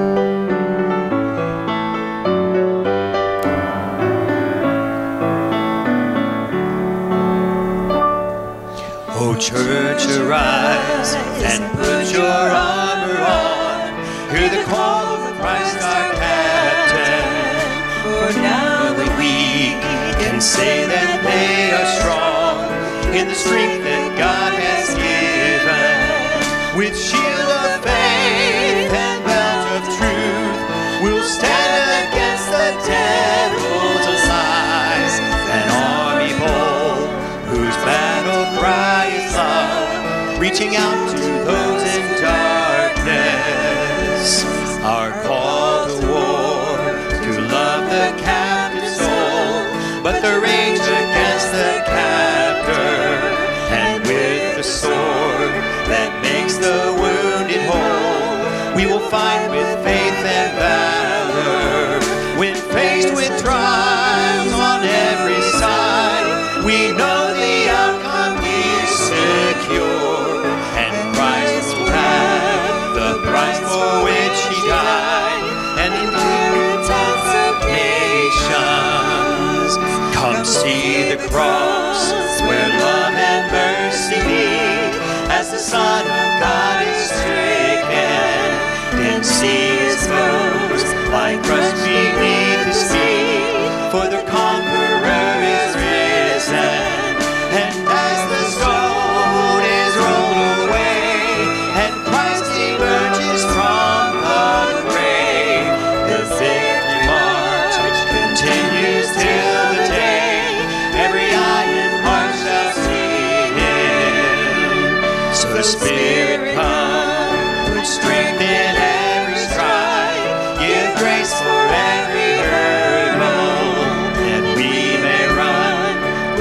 Oh, church, arise and put your armor on. Hear the call of Christ our captain. For now the weak can say that they are strong in the strength that God has given. With shield of faith and belt of truth, we'll stand against the devil's lies. An army bold whose battle cry is love, reaching out to those in darkness. Our call to war, to love the captive soul, but the rage against the captor, and with the sword that makes the wounded whole, we will fight with faith and valor. When faced with trials on every side, we know the outcome is secure, and Christ will have the price for which he died, and the inheritance of nations. Come see the cross where love and mercy meet, as the Son of God is stricken, and see his foes like crushed beneath his feet, for the conqueror is risen. And as the stone is rolled away, and Christ emerges from the grave, the victory march continues till the day every eye and heart shall see him. So the Spirit come, put strength in every stride, give grace for every hurdle, that we may run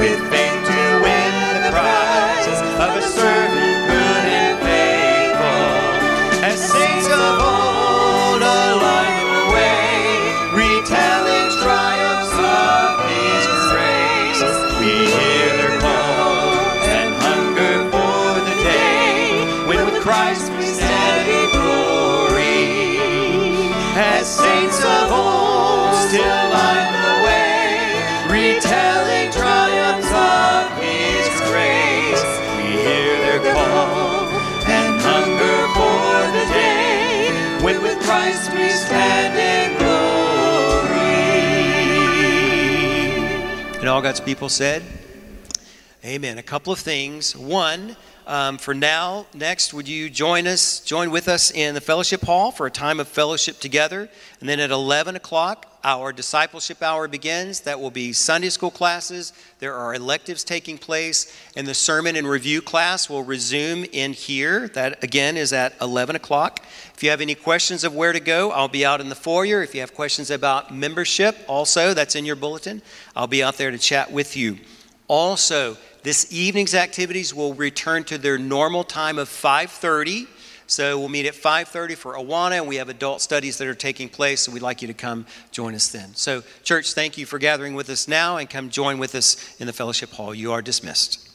all God's people said, amen. A couple of things. One, um, for now, next, would you join us, join with us in the fellowship hall for a time of fellowship together? And then at eleven o'clock, our discipleship hour begins. That will be Sunday school classes. There are electives taking place, and the sermon and review class will resume in here. That, again, is at eleven o'clock. If you have any questions of where to go, I'll be out in the foyer. If you have questions about membership, also, that's in your bulletin. I'll be out there to chat with you. Also, this evening's activities will return to their normal time of five thirty. So we'll meet at five thirty for Awana, and we have adult studies that are taking place, so we'd like you to come join us then. So, church, thank you for gathering with us now, and come join with us in the fellowship hall. You are dismissed.